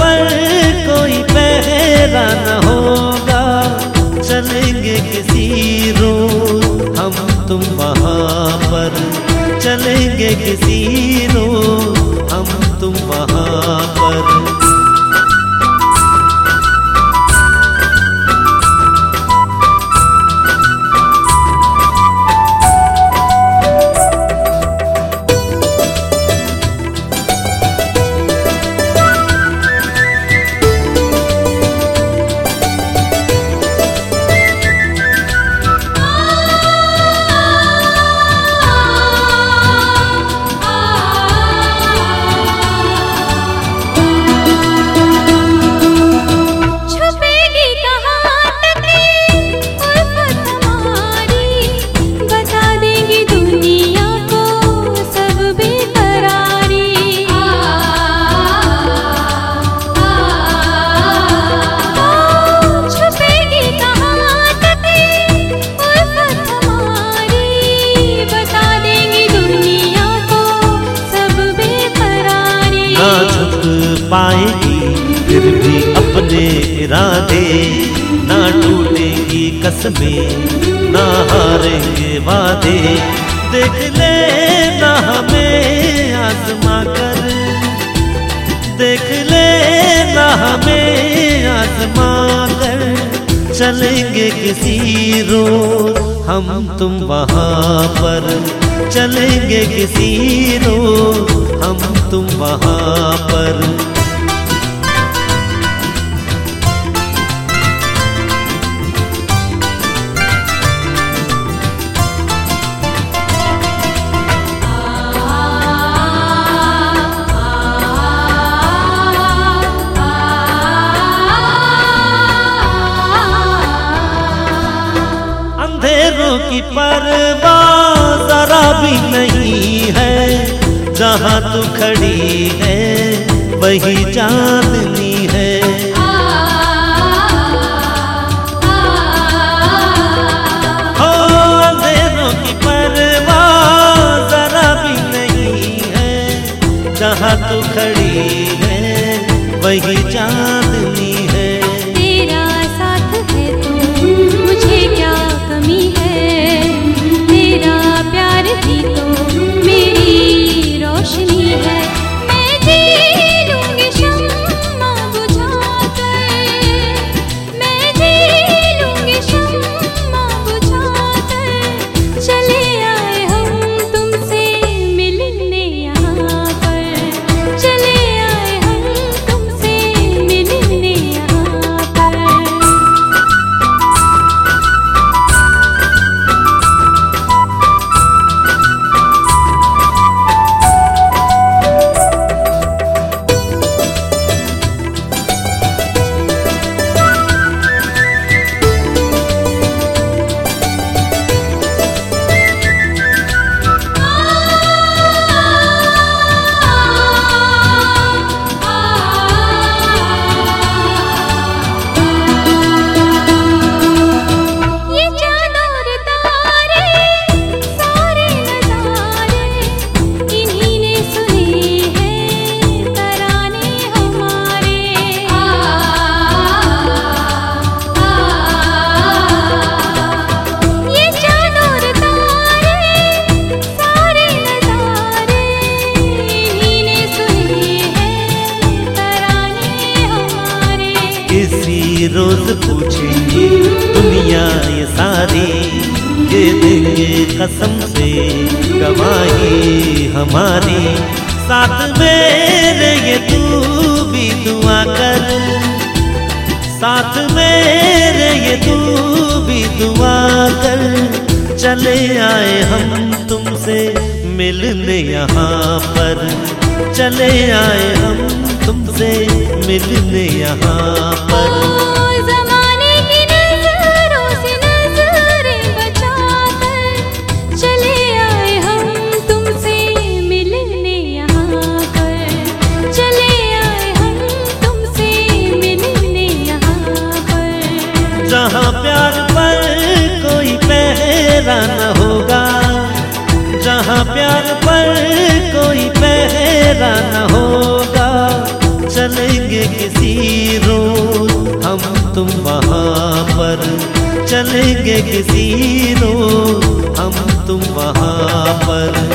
पर कोई पहरा न होगा, चलेंगे किसी रोज हम तुम वहाँ पर, चलेंगे किसी रोज हम तुम वहाँ पर। पाएगी फिर भी अपने इरादे, ना टूटेगी कसमें ना हारेंगे वादे। देख लेना हमें आजमा कर, देख लेना हमें आजमा कर, चलेंगे किसी रोज हम तुम वहाँ पर, चलेंगे किसी रोज हम तुम वहाँ पर। अंधेरों की परवाह जरा भी नहीं है, जहाँ तू खड़ी है वही चांदनी है। हो अंधेरों की परवाह जरा भी नहीं है, जहाँ तू खड़ी है वही चांदनी है। तेरा साथ है तो मुझे क्या कमी है, तेरा प्यार ही तो मेरी रोशनी है। मैं जी लूंगी शम्मा बुझाकर, मैं जी लूंगी शम्मा बुझाकर, चले आए हम तुमसे मिलने यहाँ पर, चले आए हम तुमसे मिलने यहाँ पर। किसी रोज पूछेंगे दुनिया ये सारी, ये देंगे कसम से गवाही हमारी। साथ मेरे ये तू भी दुआ कर, साथ मेरे ये तू भी दुआ कर, चले आए हम तुमसे मिलने यहाँ पर, चले आए हम तुमसे मिलने यहाँ पर। ज़माने की नज़रों से नज़रें बचाकर, चले आए हम तुमसे मिलने यहाँ पर, चले आए हम तुमसे मिलने यहाँ पर। जहाँ प्यार पर कोई पहरा न होगा, जहाँ प्यार पर कोई पहरा न होगा, चलेंगे चलेंगे किसी रोज हम तुम वहाँ पर, चलेंगे किसी रोज हम तुम वहाँ पर।